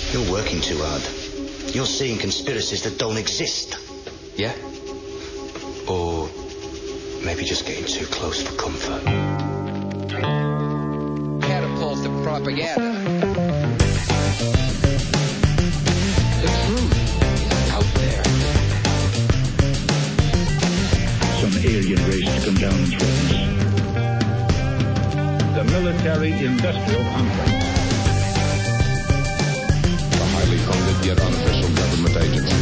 You're working too hard. You're seeing conspiracies that don't exist. Yeah? Or maybe just getting too close for comfort. Catapults of propaganda. The truth is out there. Some alien race to come down and threaten us. The military-industrial complex. A highly funded yet unofficial government agency.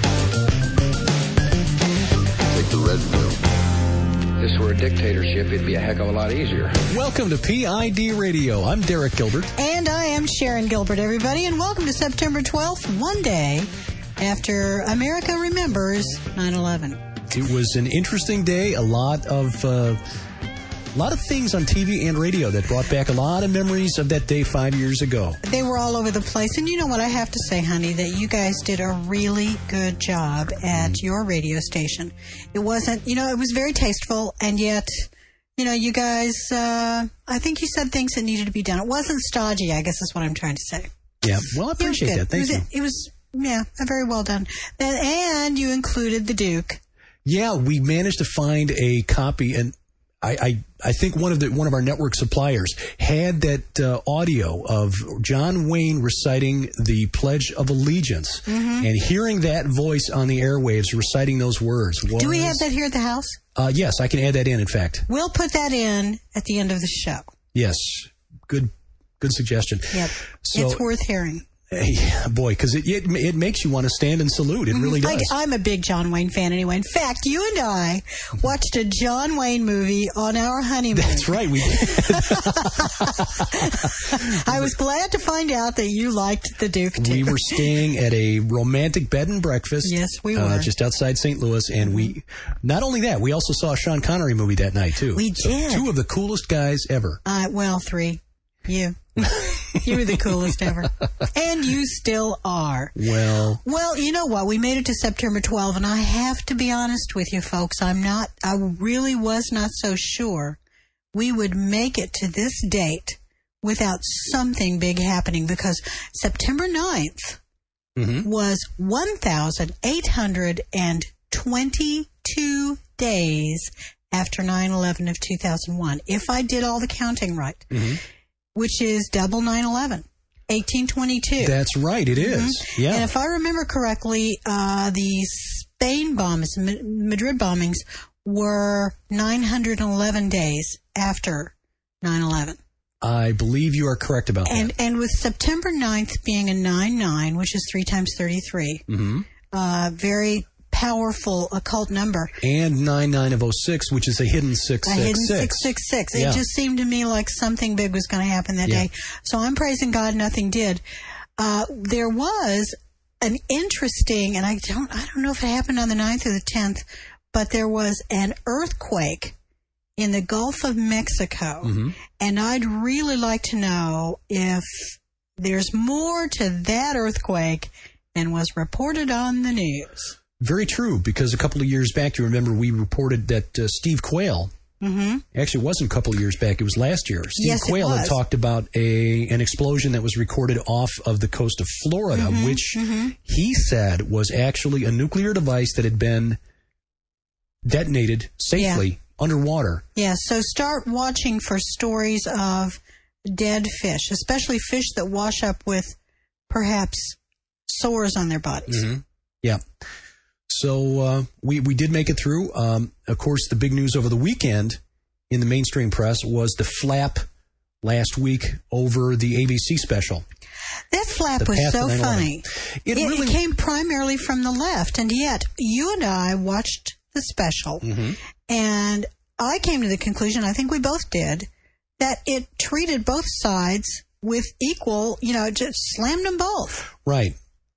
Take the red pill. If this were a dictatorship, it'd be a heck of a lot easier. Welcome to PID Radio. I'm Derek Gilbert. And I am Sharon Gilbert, everybody. And welcome to September 12th, one day after America remembers 9/11. It was an interesting day. A lot of things on TV and radio that brought back a lot of memories of that day 5 years ago. They were all over the place. And you know what I have to say, honey, that you guys did a really good job at your radio station. It wasn't, it was very tasteful, and yet, you guys, I think you said things that needed to be done. It wasn't stodgy, I guess is what I'm trying to say. Yeah, well, I appreciate that. Thank you. It was, very well done. And you included the Duke. Yeah, we managed to find a copy, and I think one of our network suppliers had that audio of John Wayne reciting the Pledge of Allegiance, and hearing that voice on the airwaves reciting those words. Do we have that here at the house? Yes, I can add that in fact. We'll put that in at the end of the show. Yes, good suggestion. Yep, so, it's worth hearing. Yeah, boy, because it makes you want to stand and salute. It really does. I'm a big John Wayne fan anyway. In fact, you and I watched a John Wayne movie on our honeymoon. That's right, we did. I was glad to find out that you liked the Duke, too. We were staying at a romantic bed and breakfast. Yes, we were. Just outside St. Louis, and we, not only that, we also saw a Sean Connery movie that night, too. We did. Two of the coolest guys ever. Well, three. You. You were the coolest ever. And you still are. Well, you know what? We made it to September 12th, and I have to be honest with you, folks. I really was not so sure we would make it to this date without something big happening, because September 9th was 1,822 days after 9/11 of 2001, if I did all the counting right. Which is double 9/11, 1822. That's right, it is. Yeah. And if I remember correctly, the Spain bombs, Madrid bombings, were 911 days after 9/11. I believe you are correct about that. And with September 9th being a 9/9, which is 3 times 33, very powerful occult number. And 99 of 06, which is a hidden 666. A hidden 666. Yeah. It just seemed to me like something big was going to happen that day. So I'm praising God nothing did. There was an interesting, and I don't know if it happened on the 9th or the 10th, but there was an earthquake in the Gulf of Mexico. And I'd really like to know if there's more to that earthquake than was reported on the news. Very true, because a couple of years back, you remember we reported that Steve Quayle, actually it wasn't a couple of years back, it was last year. Steve Quayle had talked about an explosion that was recorded off of the coast of Florida, which he said was actually a nuclear device that had been detonated safely underwater. Yeah, so start watching for stories of dead fish, especially fish that wash up with perhaps sores on their bodies. Yeah. So we did make it through. Of course, the big news over the weekend in the mainstream press was the flap last week over the ABC special. That flap was so funny. It came primarily from the left, and yet you and I watched the special, and I came to the conclusion, I think we both did, that it treated both sides with equal, just slammed them both. Right.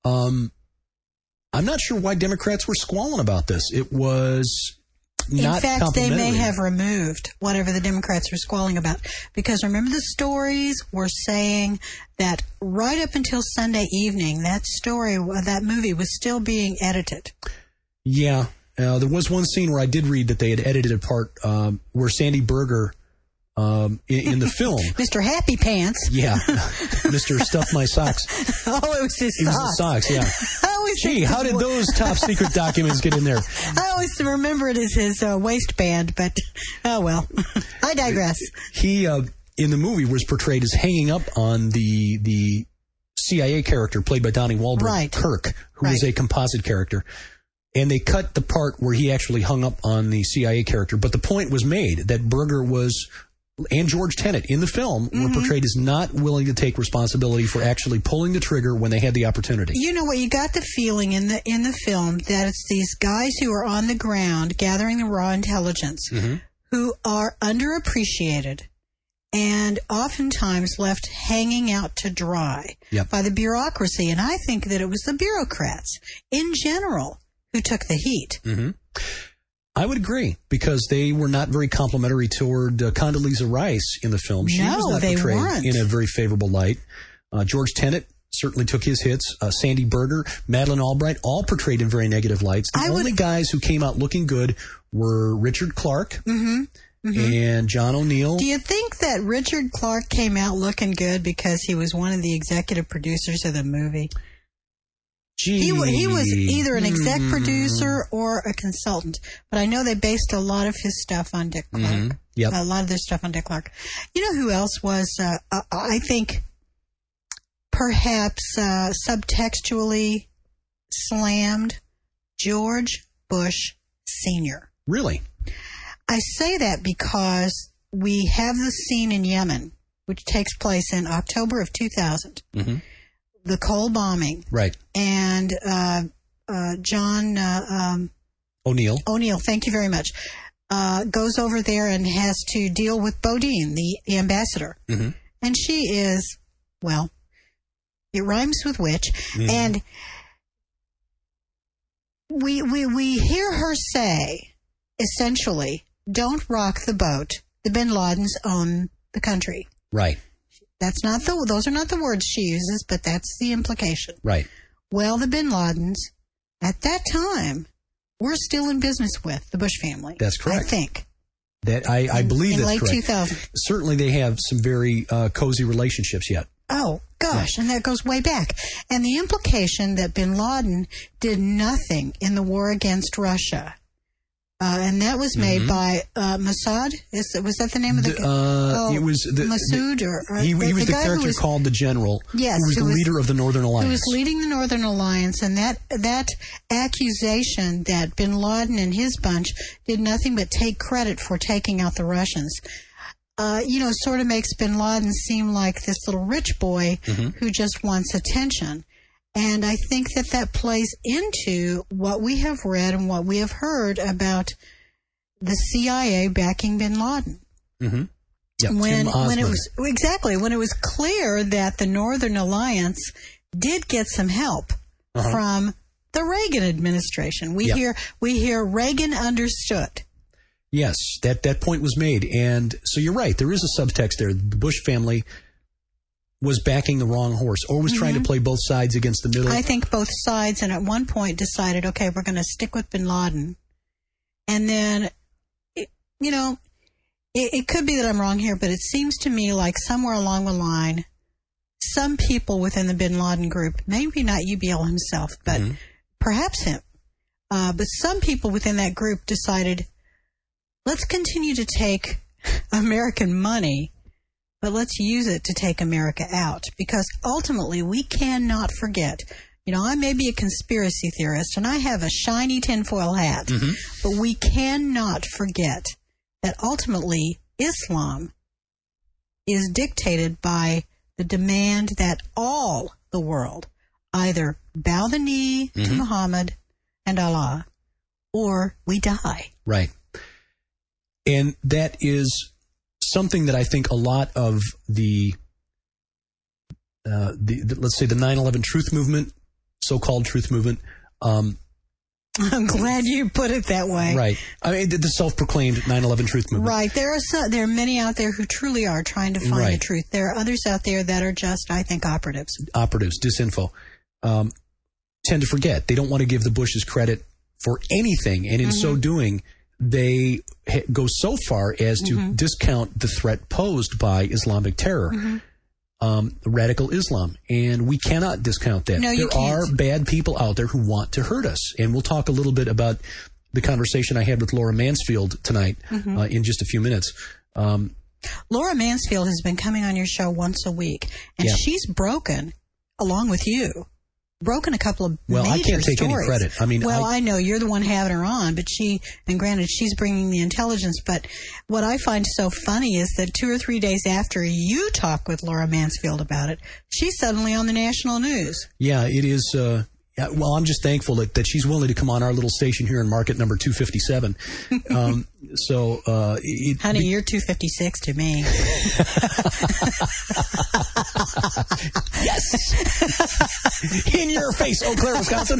I'm not sure why Democrats were squalling about this. It was not complimentary. In fact, they may have removed whatever the Democrats were squalling about. Because remember, the stories were saying that right up until Sunday evening, that movie was still being edited. Yeah. There was one scene where I did read that they had edited a part where Sandy Berger in the film. Mr. Happy Pants. Yeah. Mr. Stuff My Socks. Oh, it was his socks. It was the socks, yeah. Gee, how did those top secret documents get in there? I always remember it as his waistband, but oh well. I digress. He, in the movie, was portrayed as hanging up on the CIA character played by Donnie Wahlberg, right. Kirk, who is a composite character. And they cut the part where he actually hung up on the CIA character. But the point was made that Berger was, and George Tenet in the film, were portrayed as not willing to take responsibility for actually pulling the trigger when they had the opportunity. You know what? You got the feeling in the film that it's these guys who are on the ground gathering the raw intelligence who are underappreciated and oftentimes left hanging out to dry by the bureaucracy. And I think that it was the bureaucrats in general who took the heat. I would agree, because they were not very complimentary toward Condoleezza Rice in the film. She was not portrayed in a very favorable light. George Tenet certainly took his hits. Sandy Berger, Madeleine Albright, all portrayed in very negative lights. The only guys who came out looking good were Richard Clarke and John O'Neill. Do you think that Richard Clarke came out looking good because he was one of the executive producers of the movie? He was either an exec producer or a consultant, but I know they based a lot of his stuff on Dick Clark. A lot of their stuff on Dick Clark. You know who else was, I think, perhaps subtextually slammed? George Bush Sr. Really? I say that because we have the scene in Yemen, which takes place in October of 2000. The Cole bombing. Right. And John O'Neill, thank you very much, goes over there and has to deal with Bodine, the ambassador. And she is, well, it rhymes with witch. And we hear her say, essentially, don't rock the boat. The Bin Ladens own the country. Right. Those are not the words she uses, but that's the implication. Right. Well, the Bin Ladens, at that time, were still in business with the Bush family. That's correct. I think. I believe that's correct. In late 2000. Certainly they have some very cozy relationships yet. Oh, gosh, and that goes way back. And the implication that Bin Laden did nothing in the war against Russia. And that was made by Mossad. Was that the name of the guy? It was Massoud, he was the character called the General. Yes, who was the leader of the Northern Alliance. Who was leading the Northern Alliance, and that accusation that Bin Laden and his bunch did nothing but take credit for taking out the Russians. Sort of makes Bin Laden seem like this little rich boy who just wants attention. And I think that plays into what we have read and what we have heard about the CIA backing Bin Laden. Yeah, when it was clear that the Northern Alliance did get some help from the Reagan administration. We hear Reagan understood. Yes, that point was made. And so you're right, there is a subtext there. The Bush family was backing the wrong horse, or was trying to play both sides against the middle. I think both sides, and at one point decided, okay, we're going to stick with Bin Laden. And then, it could be that I'm wrong here, but it seems to me like somewhere along the line, some people within the Bin Laden group, maybe not UBL himself, but perhaps him, but some people within that group decided, let's continue to take American money, but let's use it to take America out, because ultimately we cannot forget. I may be a conspiracy theorist and I have a shiny tinfoil hat, but we cannot forget that ultimately Islam is dictated by the demand that all the world either bow the knee to Muhammad and Allah, or we die. Right. And that is something that I think a lot of the let's say the 9/11 truth movement, so-called truth movement. I'm glad you put it that way. Right. I mean, the self-proclaimed 9/11 truth movement. Right. There are many out there who truly are trying to find the truth. There are others out there that are just, I think, operatives. Disinfo. Tend to forget. They don't want to give the Bushes credit for anything, and in so doing, they go so far as to discount the threat posed by Islamic terror, radical Islam. And we cannot discount that. No, you there are bad people out there who want to hurt us. And we'll talk a little bit about the conversation I had with Laura Mansfield tonight in just a few minutes. Laura Mansfield has been coming on your show once a week, and she's broken, along with you, a couple of major I can't take stories. any credit. I mean, I know you're the one having her on, but granted, she's bringing the intelligence. But what I find so funny is that 2 or 3 days after you talk with Laura Mansfield about it, she's suddenly on the national news. Yeah, it is. Well, I'm just thankful that she's willing to come on our little station here in market number 257. Honey, you're 256 to me. Yes! In your face, Eau Claire, Wisconsin.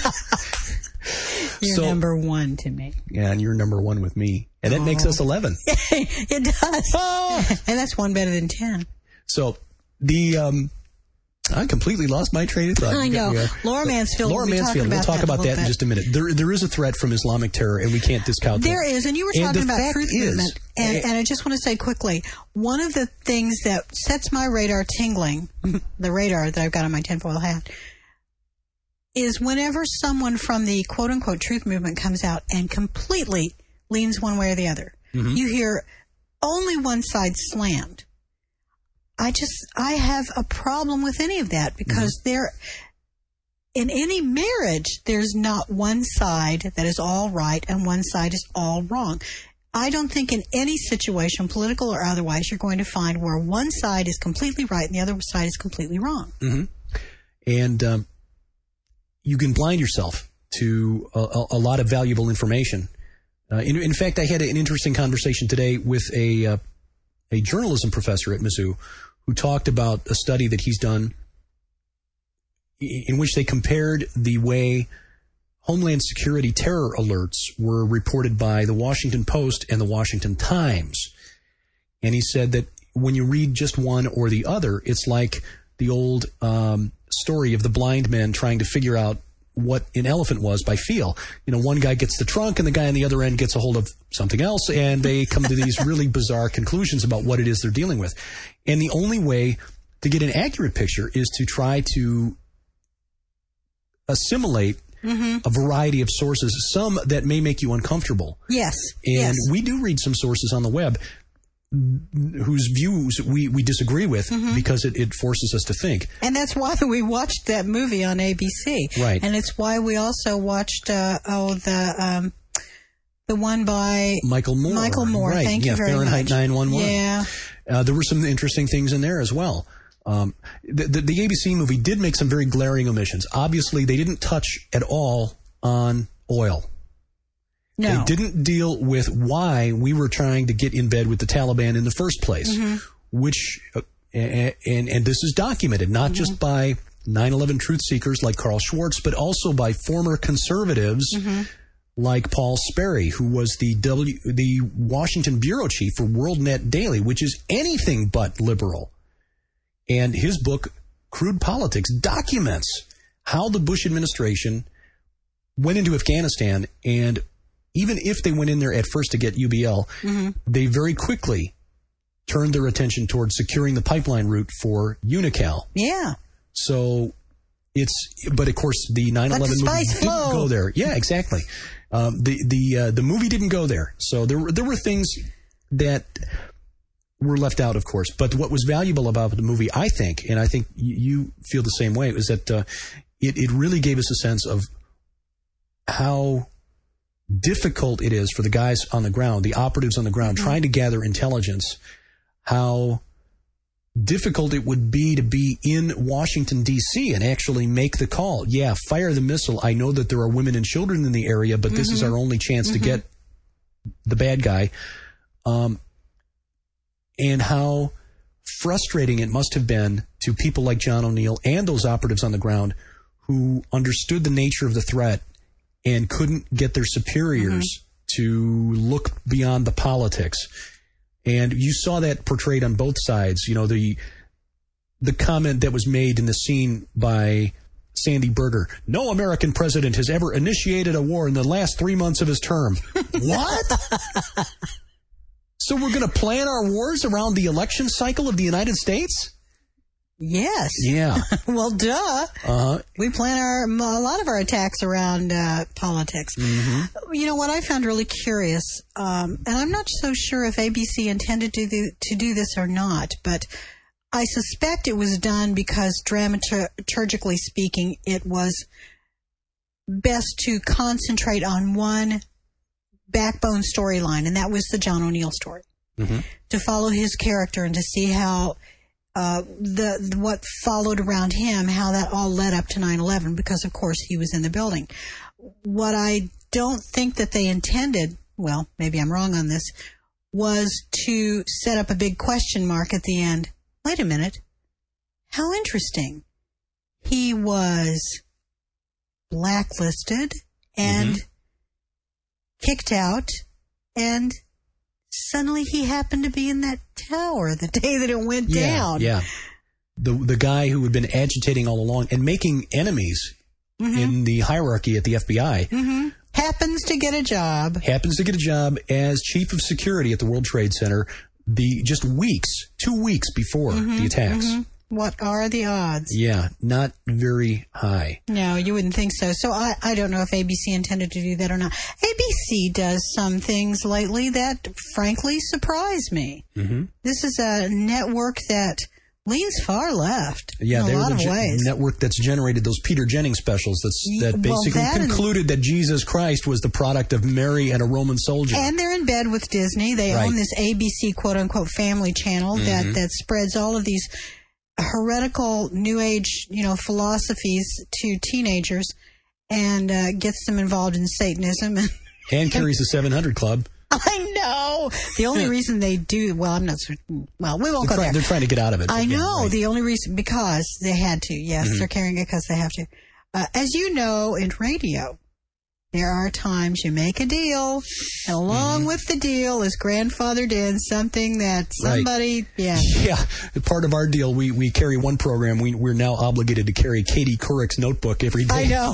You're number 1 to me. Yeah, and you're number 1 with me. And that makes us 11. It does. Oh. And that's 1 better than 10. So, I completely lost my train of thought. I know. Laura Mansfield. We'll talk about that in just a minute. There is a threat from Islamic terror, and we can't discount that. There is, and you were talking about truth movement. And I just want to say quickly, one of the things that sets my radar tingling, the radar that I've got on my tinfoil hat, is whenever someone from the quote-unquote truth movement comes out and completely leans one way or the other. You hear only one side slammed. I have a problem with any of that because in any marriage, there's not one side that is all right and one side is all wrong. I don't think in any situation, political or otherwise, you're going to find where one side is completely right and the other side is completely wrong. And you can blind yourself to a lot of valuable information. In fact, I had an interesting conversation today with a journalism professor at Mizzou who talked about a study that he's done in which they compared the way Homeland Security terror alerts were reported by the Washington Post and the Washington Times. And he said that when you read just one or the other, it's like the old story of the blind men trying to figure out what an elephant was by feel. You know, one guy gets the trunk and the guy on the other end gets a hold of something else, and they come to these really bizarre conclusions about what it is they're dealing with. And the only way to get an accurate picture is to try to assimilate a variety of sources, some that may make you uncomfortable. Yes. And we do read some sources on the web whose views we disagree with because it forces us to think. And that's why we watched that movie on ABC. Right. And it's why we also watched the one by Michael Moore. Michael Moore, right. Thank you very Fahrenheit much. 9/11. Yeah. There were some interesting things in there as well. The ABC movie did make some very glaring omissions. Obviously, they didn't touch at all on oil. No. They didn't deal with why we were trying to get in bed with the Taliban in the first place, which, and this is documented, not just by 9/11 truth seekers like Carl Schwartz, but also by former conservatives like Paul Sperry, who was the Washington bureau chief for WorldNet Daily, which is anything but liberal. And his book, Crude Politics, documents how the Bush administration went into Afghanistan, and even if they went in there at first to get UBL, they very quickly turned their attention towards securing the pipeline route for Unocal. Yeah. So but of course the 9/11 movie didn't go there. Yeah, exactly. The movie didn't go there. So there were things that were left out, of course. But what was valuable about the movie, I think, and I think you feel the same way, is that it really gave us a sense of how difficult it is for the guys on the ground, the operatives on the ground, trying to gather intelligence, how difficult it would be to be in Washington, D.C. and actually make the call. Yeah, fire the missile. I know that there are women and children in the area, but this is our only chance to get the bad guy. And how frustrating it must have been to people like John O'Neill and those operatives on the ground who understood the nature of the threat and couldn't get their superiors to look beyond the politics. And you saw that portrayed on both sides. You know, the comment that was made in the scene by Sandy Berger. No American president has ever initiated a war in the last 3 months of his term. What? So we're going to plan our wars around the election cycle of the United States? Yes. Yeah. Well, duh. We plan a lot of our attacks around politics. Mm-hmm. You know what I found really curious, and I'm not so sure if ABC intended to do this or not, but I suspect it was done because dramaturgically speaking, it was best to concentrate on one backbone storyline, and that was the John O'Neill story. Mm-hmm. To follow his character and to see how what followed around him, how that all led up to 9/11, because of course he was in the building. What I don't think that they intended, well, maybe I'm wrong on this, was to set up a big question mark at the end. Wait a minute. How interesting. He was blacklisted and kicked out, and suddenly he happened to be in that tower the day that it went down. Yeah. The guy who had been agitating all along and making enemies in the hierarchy at the FBI. Happens to get a job as chief of security at the World Trade Center just 2 weeks before the attacks. What are the odds? Yeah, not very high. No, you wouldn't think so. So I don't know if ABC intended to do that or not. ABC does some things lately that frankly surprise me. This is a network that leans far left in a lot of ways. Network that's generated those Peter Jennings specials that basically concluded that Jesus Christ was the product of Mary and a Roman soldier. And they're in bed with Disney. They own this ABC quote-unquote family channel that spreads all of these heretical New Age, philosophies to teenagers and gets them involved in Satanism. And carries the 700 Club. I know. The only reason they do, I'm not certain. Well, we won't go there. They're trying to get out of it. I know. Right. The only reason, because they had to. Yes, they're carrying it because they have to. As you know, in radio, there are times you make a deal, and along with the deal is grandfathered in something that somebody, Yeah, part of our deal, we carry one program. We're now obligated to carry Katie Couric's notebook every day. I know.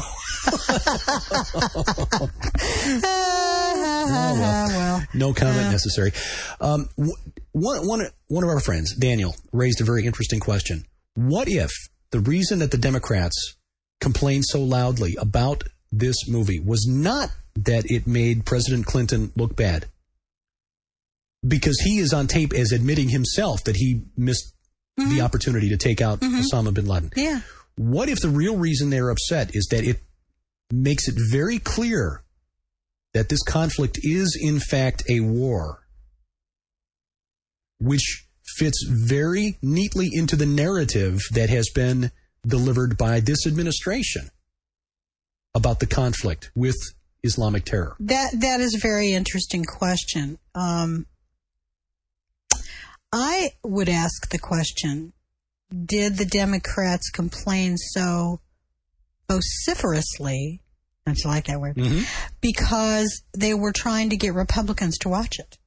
Well, no comment necessary. One of our friends, Daniel, raised a very interesting question. What if the reason that the Democrats complained so loudly about this movie was not that it made President Clinton look bad, because he is on tape as admitting himself that he missed the opportunity to take out Osama bin Laden? Yeah. What if the real reason they're upset is that it makes it very clear that this conflict is in fact a war, which fits very neatly into the narrative that has been delivered by this administration about the conflict with Islamic terror? That is a very interesting question. I would ask the question, did the Democrats complain so vociferously, don't you like that word, because they were trying to get Republicans to watch it?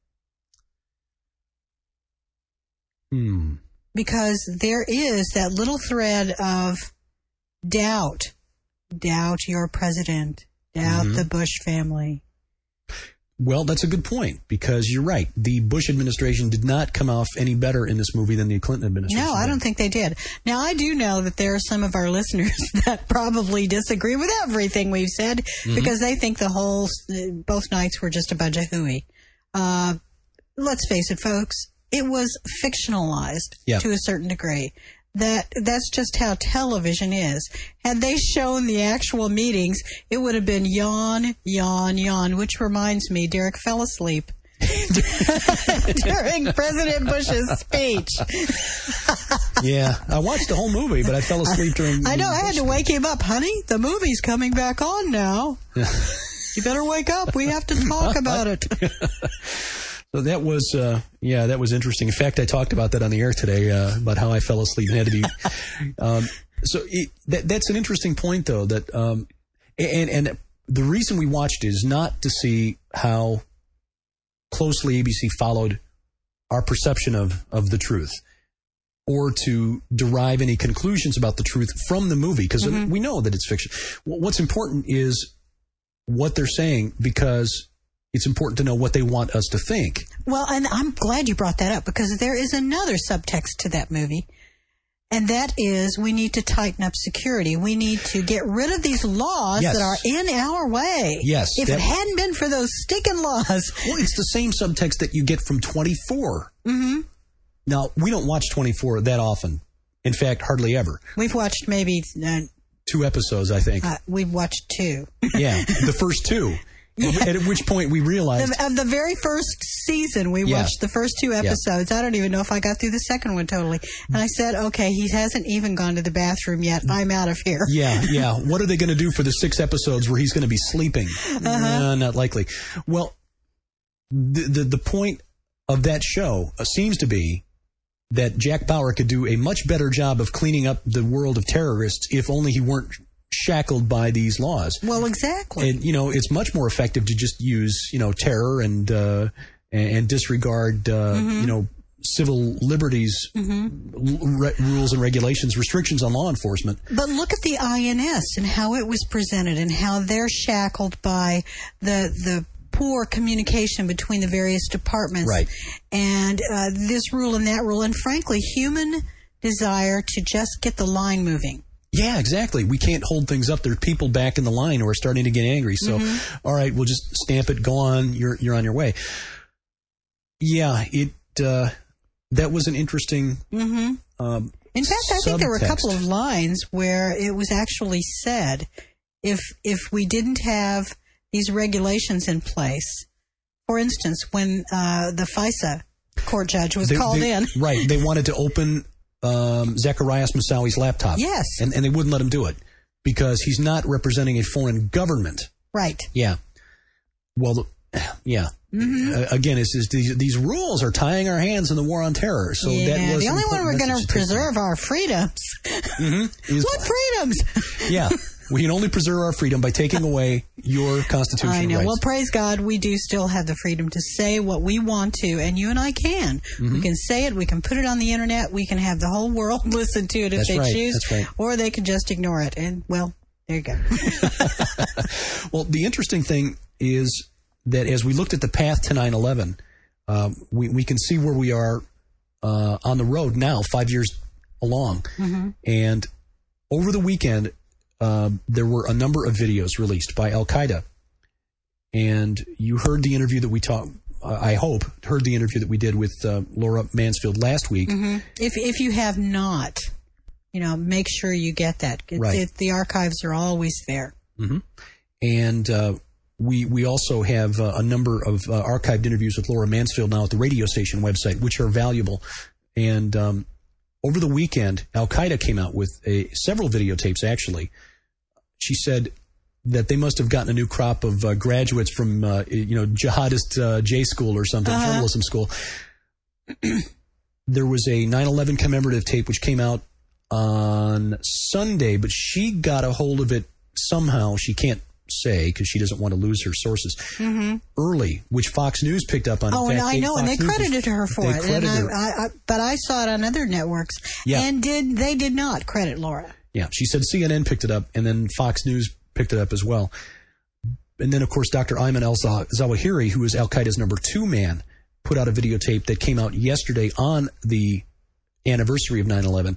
Because there is that little thread of doubt your president, doubt the Bush family. Well, that's a good point, because you're right. The Bush administration did not come off any better in this movie than the Clinton administration. No, I don't think they did. Now, I do know that there are some of our listeners that probably disagree with everything we've said, because they think both nights were just a bunch of hooey. Let's face it, folks, it was fictionalized to a certain degree. That's just how television is. Had they shown the actual meetings, it would have been yawn, yawn, yawn, which reminds me, Derek fell asleep during President Bush's speech. Yeah, I watched the whole movie, but I fell asleep during I know, I had to wake him up. Honey, the movie's coming back on now. You better wake up. We have to talk about it. So that was, that was interesting. In fact, I talked about that on the air today, about how I fell asleep and had to be. That's an interesting point, though. That and the reason we watched it is not to see how closely ABC followed our perception of the truth. or to derive any conclusions about the truth from the movie, because we know that it's fiction. What's important is what they're saying, because it's important to know what they want us to think. Well, and I'm glad you brought that up, because there is another subtext to that movie, and that is we need to tighten up security. We need to get rid of these laws that are in our way. Yes. If it hadn't been for those stinking laws. Well, it's the same subtext that you get from 24. Mm-hmm. Now, we don't watch 24 that often. In fact, hardly ever. We've watched maybe 2 episodes, I think. We've watched 2. Yeah, the first 2. Yeah. At which point we realized... Of the very first season, we watched the first 2 episodes. I don't even know if I got through the second one totally. And I said, okay, he hasn't even gone to the bathroom yet. I'm out of here. Yeah. What are they going to do for the 6 episodes where he's going to be sleeping? Not likely. Well, the point of that show seems to be that Jack Bauer could do a much better job of cleaning up the world of terrorists if only he weren't shackled by these laws. Well, exactly. And, it's much more effective to just use, terror and disregard, civil liberties, rules and regulations, restrictions on law enforcement. But look at the INS and how it was presented and how they're shackled by the poor communication between the various departments. Right. And this rule and that rule, and frankly, human desire to just get the line moving. Yeah, exactly. We can't hold things up. There's people back in the line who are starting to get angry. So, all right, we'll just stamp it. Go on. You're on your way. Yeah, that was an interesting. In fact, I think there were a couple of lines where it was actually said, if we didn't have these regulations in place, for instance, when the FISA court judge was called in, right? They wanted to open Zacarias Moussaoi's laptop. Yes. And they wouldn't let him do it because he's not representing a foreign government. Right. Yeah. Well, yeah. Again, it's just these rules are tying our hands in the war on terror. So that was the only one we're going to preserve our freedoms. What freedoms? Yeah. We can only preserve our freedom by taking away your constitutional rights. I know. Well, praise God, we do still have the freedom to say what we want to, and you and I can. We can say it. We can put it on the internet. We can have the whole world listen to it if they choose. That's right. Or they can just ignore it. And, well, there you go. Well, the interesting thing is that as we looked at the path to 9/11, we can see where we are on the road now, 5 years along. And over the weekend, there were a number of videos released by Al-Qaeda. And you heard the interview that we heard the interview that we did with Laura Mansfield last week. If you have not, make sure you get that. The archives are always there. And we also have a number of archived interviews with Laura Mansfield now at the radio station website, which are valuable. And over the weekend, Al-Qaeda came out with several videotapes, actually. She said that they must have gotten a new crop of graduates from, jihadist J school or something, journalism school. There was a 9/11 commemorative tape which came out on Sunday, but she got a hold of it somehow. She can't say because she doesn't want to lose her sources. Early, which Fox News picked up on. Oh, and I know, and they credited her for it. But I saw it on other networks, and they did not credit Laura. Yeah, she said CNN picked it up, and then Fox News picked it up as well. And then, of course, Dr. Ayman al-Zawahiri, who is Al-Qaeda's number 2 man, put out a videotape that came out yesterday on the anniversary of 9/11.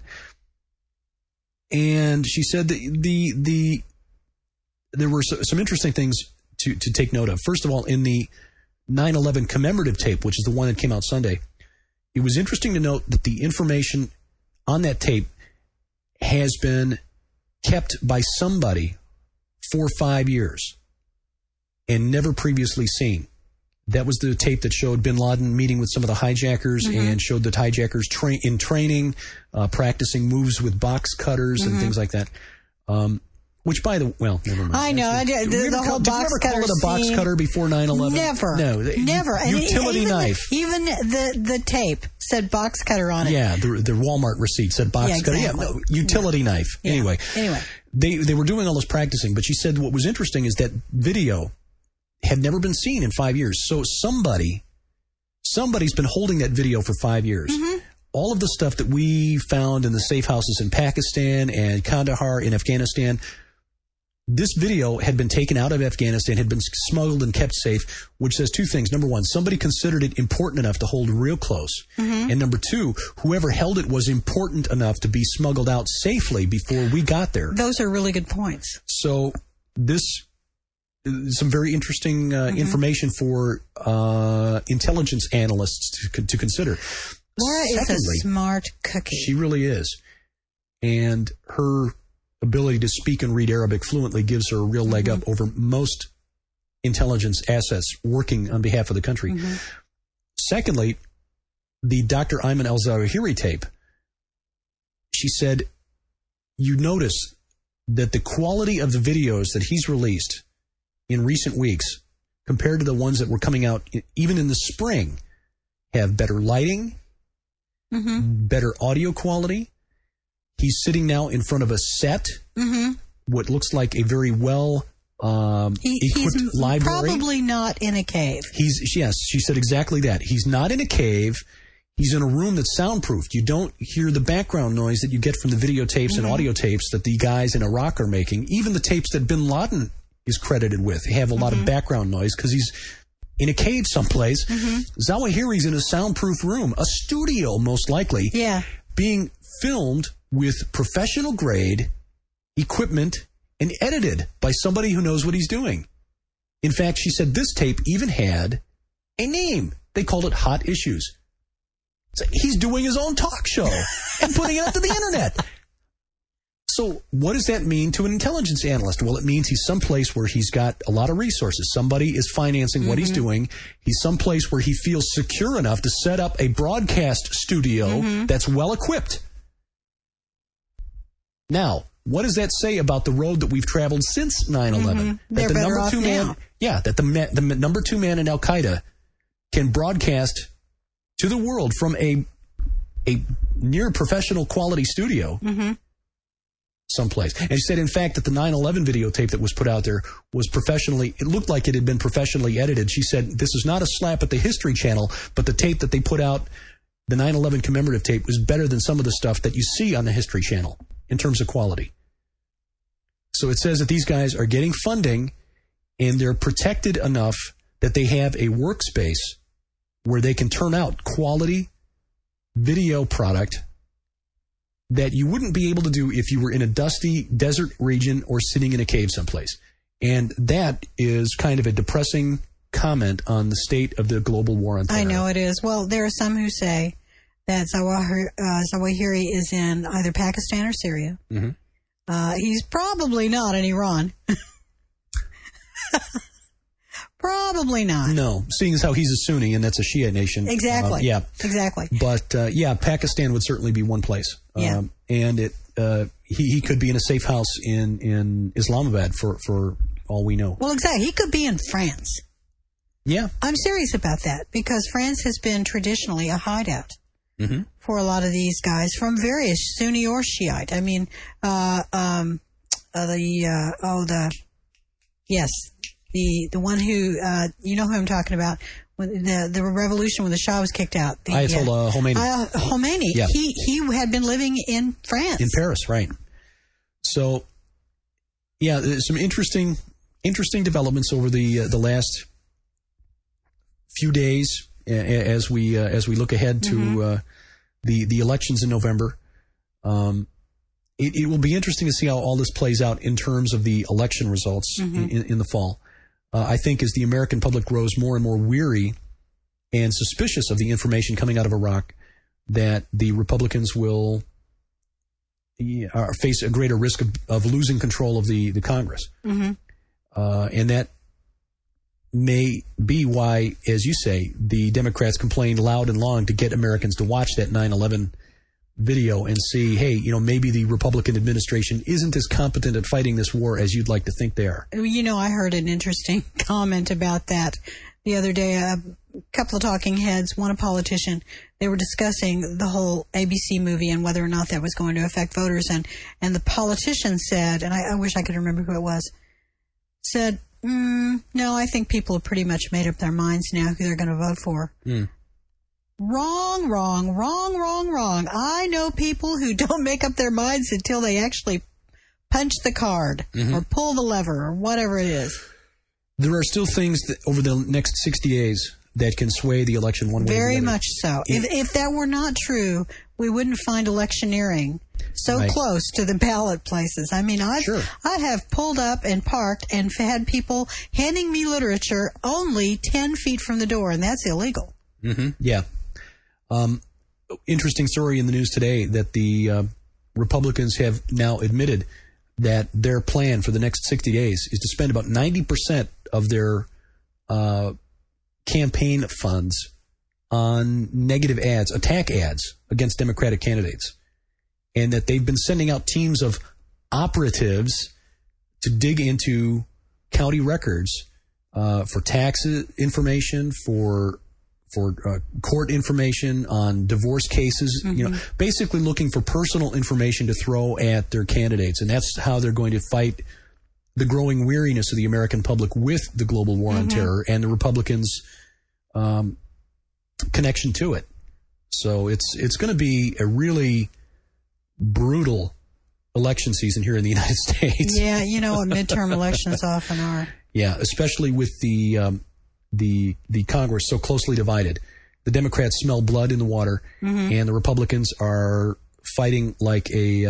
And she said that there were some interesting things to take note of. First of all, in the 9/11 commemorative tape, which is the one that came out Sunday, it was interesting to note that the information on that tape has been kept by somebody for 5 years and never previously seen. That was the tape that showed bin Laden meeting with some of the hijackers and showed the hijackers in training, practicing moves with box cutters and things like that. Which, by the way, well, never mind. I know. The whole box cutter. Did you ever call it a box cutter before 9/11? Never. No. Never. Utility knife. Even the tape said box cutter on it. Yeah, the Walmart receipt said box cutter. Exactly. Yeah, utility knife. Yeah. Anyway. They were doing all this practicing, but she said what was interesting is that video had never been seen in 5 years. So somebody's been holding that video for 5 years. all of the stuff that we found in the safe houses in Pakistan and Kandahar in Afghanistan, this video had been taken out of Afghanistan, had been smuggled and kept safe, which says two things. Number one, somebody considered it important enough to hold real close. And number two, whoever held it was important enough to be smuggled out safely before we got there. Those are really good points. So this is some very interesting information for intelligence analysts to consider. Laura is a smart cookie. She really is. And her ability to speak and read Arabic fluently gives her a real leg up over most intelligence assets working on behalf of the country. Secondly, the Dr. Ayman al-Zawahiri tape, she said, you notice that the quality of the videos that he's released in recent weeks compared to the ones that were coming out even in the spring have better lighting, better audio quality. He's sitting now in front of a set, what looks like a very well equipped library. He's probably not in a cave. Yes, she said exactly that. He's not in a cave. He's in a room that's soundproofed. You don't hear the background noise that you get from the videotapes and audio tapes that the guys in Iraq are making. Even the tapes that bin Laden is credited with have a lot of background noise because he's in a cave someplace. Zawahiri's in a soundproof room, a studio most likely, being filmed with professional grade equipment and edited by somebody who knows what he's doing. In fact, she said this tape even had a name. They called it Hot Issues. So he's doing his own talk show and putting it up to the internet. So what does that mean to an intelligence analyst? Well, it means he's someplace where he's got a lot of resources. Somebody is financing what he's doing. He's someplace where he feels secure enough to set up a broadcast studio that's well equipped. Now, what does that say about the road that we've traveled since 9/11? They're that the better number off two now. man, that the number two man in Al Qaeda can broadcast to the world from a near professional quality studio someplace. And she said, in fact, that the 9/11 videotape that was put out there was it looked like it had been professionally edited. She said, this is not a slap at the History Channel, but the tape that they put out, the 9/11 commemorative tape, was better than some of the stuff that you see on the History Channel in terms of quality. So it says that these guys are getting funding and they're protected enough that they have a workspace where they can turn out quality video product that you wouldn't be able to do if you were in a dusty desert region or sitting in a cave someplace. And that is kind of a depressing comment on the state of the global war on terror. I know it is. Well, there are some who say that Zawahiri is in either Pakistan or Syria. He's probably not in Iran. Probably not. No, seeing as how he's a Sunni and that's a Shia nation. Exactly. Exactly. But Pakistan would certainly be one place. And he could be in a safe house in Islamabad for all we know. Well, exactly. He could be in France. Yeah. I'm serious about that because France has been traditionally a hideout for a lot of these guys from various Sunni or Shiite. I mean, the one who, you know who I'm talking about, the revolution when the Shah was kicked out. Ayatollah Khomeini. Khomeini. Yeah. He had been living in France. In Paris, right. So, there's some interesting developments over the last few days as we look ahead to the elections in November. It will be interesting to see how all this plays out in terms of the election results in the fall. I think as the American public grows more and more weary and suspicious of the information coming out of Iraq, that the Republicans will face a greater risk of losing control of the Congress. And that may be why, as you say, the Democrats complained loud and long to get Americans to watch that 9/11 video and see, hey, maybe the Republican administration isn't as competent at fighting this war as you'd like to think they are. I heard an interesting comment about that the other day. A couple of talking heads, one a politician, they were discussing the whole ABC movie and whether or not that was going to affect voters. And the politician said, and I wish I could remember who it was, said, no, I think people have pretty much made up their minds now who they're going to vote for. Wrong. I know people who don't make up their minds until they actually punch the card or pull the lever or whatever it is. There are still things that over the next 60 days that can sway the election one way or the other. Very much so. If that were not true, we wouldn't find electioneering so close to the ballot places. I mean, I have pulled up and parked and had people handing me literature only 10 feet from the door, and that's illegal. Yeah. Interesting story in the news today that the Republicans have now admitted that their plan for the next 60 days is to spend about 90% of their campaign funds on negative ads, attack ads against Democratic candidates, and that they've been sending out teams of operatives to dig into county records for tax information, for court information on divorce cases, basically looking for personal information to throw at their candidates. And that's how they're going to fight the growing weariness of the American public with the global war on terror and the Republicans' connection to it. So it's going to be a really brutal election season here in the United States. Yeah, you know what midterm elections often are. Yeah, especially with the Congress so closely divided. The Democrats smell blood in the water, and the Republicans are fighting like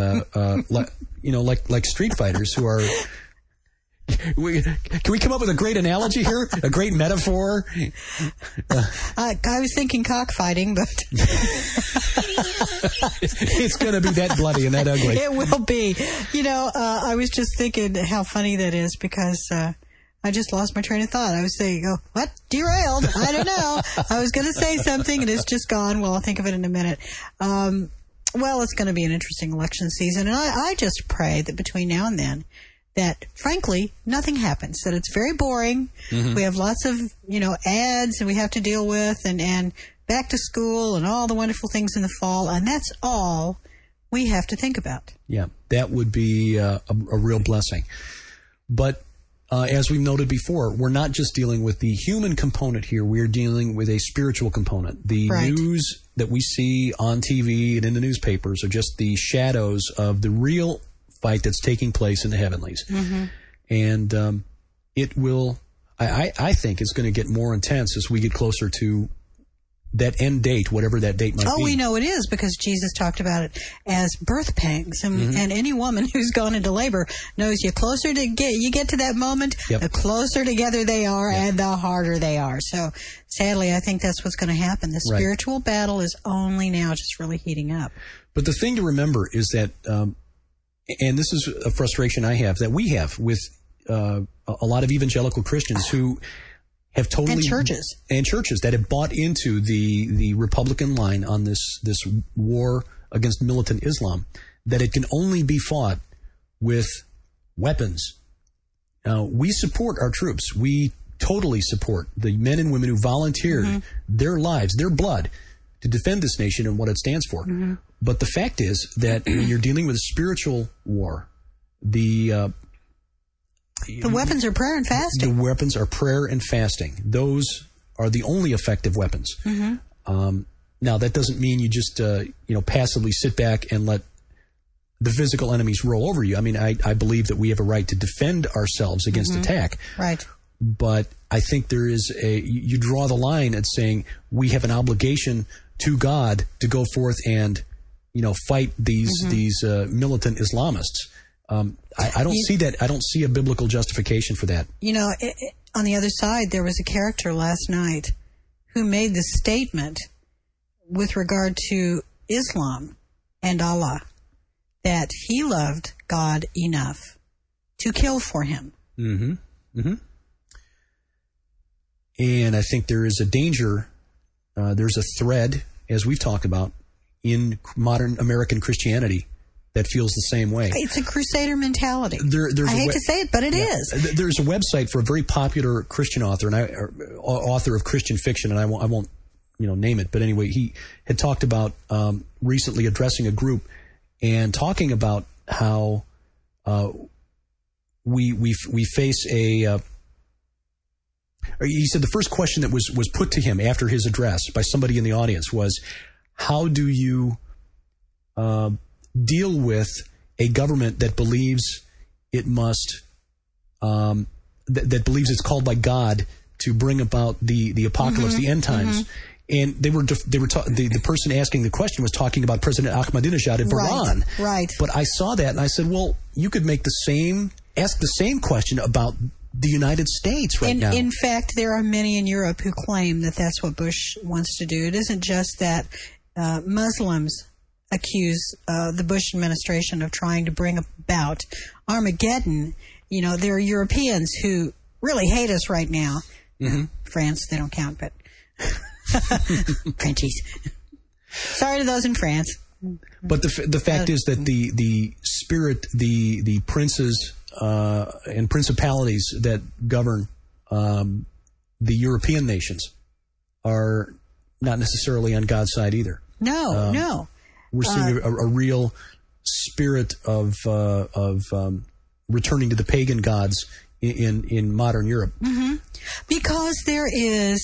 like street fighters who are. Can we come up with a great analogy here? A great metaphor? I was thinking cockfighting, but it's going to be that bloody and that ugly. It will be. I was just thinking how funny that is because I just lost my train of thought. I was saying, what? Derailed? I don't know. I was going to say something and it's just gone. Well, I'll think of it in a minute. Well, it's going to be an interesting election season, and I just pray that between now and then that, frankly, nothing happens, that it's very boring. We have lots of, ads and we have to deal with and back to school and all the wonderful things in the fall, and that's all we have to think about. Yeah, that would be a real blessing. But as we've noted before, we're not just dealing with the human component here. We're dealing with a spiritual component. The news that we see on TV and in the newspapers are just the shadows of the real fight that's taking place in the heavenlies. And it will, I think it's going to get more intense as we get closer to that end date, whatever that date might be. Oh, we know it is because Jesus talked about it as birth pangs. And any woman who's gone into labor knows you get to that moment, the closer together they are and the harder they are. So sadly, I think that's what's going to happen. The spiritual battle is only now just really heating up. But the thing to remember is that, and this is a frustration I have, that we have with a lot of evangelical Christians who have totally... And churches that have bought into the Republican line on this war against militant Islam, that it can only be fought with weapons. We support our troops. We totally support the men and women who volunteered their lives, their blood, to defend this nation and what it stands for. But the fact is that when you're dealing with a spiritual war, the weapons are prayer and fasting. The weapons are prayer and fasting. Those are the only effective weapons. Now, that doesn't mean you just passively sit back and let the physical enemies roll over you. I mean, I believe that we have a right to defend ourselves against attack. Right. But I think there is you draw the line at saying we have an obligation to God to go forth and fight these militant Islamists. I don't see that. I don't see a biblical justification for that. On the other side, there was a character last night who made the statement with regard to Islam and Allah that he loved God enough to kill for him. And I think there is a danger, there's a thread, as we've talked about, in modern American Christianity that feels the same way. It's a crusader mentality. I hate to say it, but it is. There's a website for a very popular Christian author, author of Christian fiction, and I won't name it, but anyway, he had talked about recently addressing a group and talking about how we face he said the first question that was put to him after his address by somebody in the audience was, how do you deal with a government that believes it must, that believes it's called by God to bring about the apocalypse, the end times? And the person asking the question was talking about President Ahmadinejad of Iran. Right. But I saw that and I said, well, you could ask the same question about the United States now. In fact, there are many in Europe who claim that that's what Bush wants to do. It isn't just that Muslims accuse the Bush administration of trying to bring about Armageddon. You know, there are Europeans who really hate us right now. France, they don't count, but Frenchies. Sorry to those in France. But the fact is that the spirit, the princes and principalities that govern the European nations are not necessarily on God's side either. No. We're seeing a real spirit of returning to the pagan gods in modern Europe. Because there is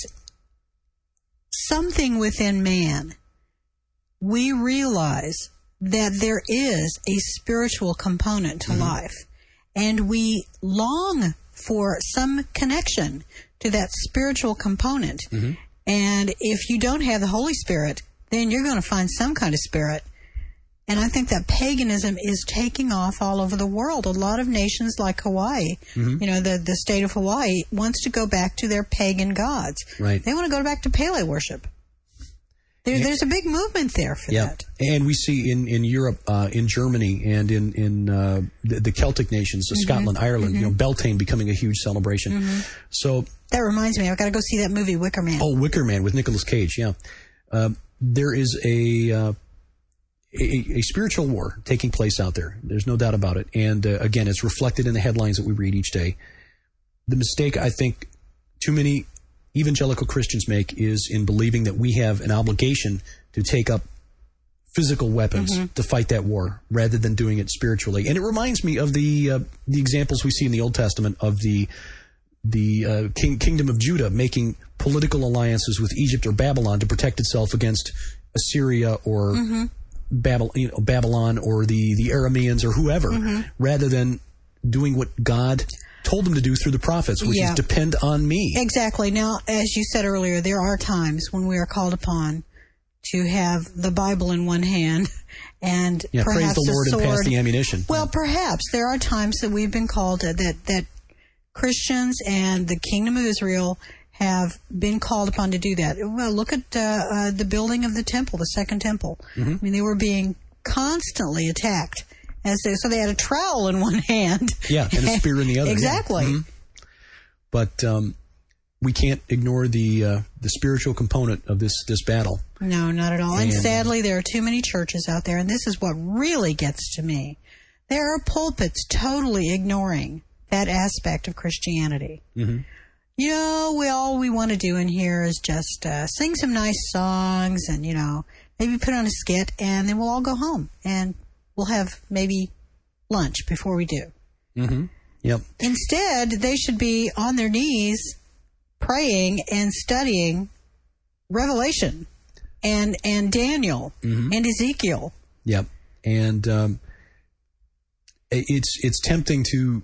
something within man. We realize that there is a spiritual component to life, and we long for some connection to that spiritual component. And if you don't have the Holy Spirit, then you're going to find some kind of spirit. And I think that paganism is taking off all over the world. A lot of nations like Hawaii, the state of Hawaii, wants to go back to their pagan gods. Right. They want to go back to Pele worship. There's a big movement there for that. And we see in Europe, in Germany, and in the Celtic nations, Scotland, Ireland, Beltane becoming a huge celebration. So that reminds me, I've got to go see that movie Wicker Man. Oh, Wicker Man with Nicolas Cage. There is a spiritual war taking place out there. There's no doubt about it. And again, it's reflected in the headlines that we read each day. The mistake I think too many evangelical Christians make is in believing that we have an obligation to take up physical weapons to fight that war rather than doing it spiritually. And it reminds me of the examples we see in the Old Testament of the kingdom of Judah making political alliances with Egypt or Babylon to protect itself against Assyria or Babylon or the Arameans or whoever, rather than doing what God told them to do through the prophets, which is depend on me. Exactly. Now, as you said earlier, there are times when we are called upon to have the Bible in one hand and perhaps praise the Lord a sword. And pass the ammunition. Well, perhaps there are times that we've been called that Christians and the Kingdom of Israel have been called upon to do that. Well, look at the building of the temple, the Second Temple. I mean, they were being constantly attacked. So they had a trowel in one hand. Yeah, and a spear in the other. Exactly. But we can't ignore the spiritual component of this battle. No, not at all. And sadly, there are too many churches out there, and this is what really gets to me. There are pulpits totally ignoring that aspect of Christianity. All we want to do in here is just sing some nice songs and, maybe put on a skit, and then we'll all go home, and we'll have maybe lunch before we do. Yep. Instead, they should be on their knees praying and studying Revelation and Daniel and Ezekiel. Yep. And it's tempting to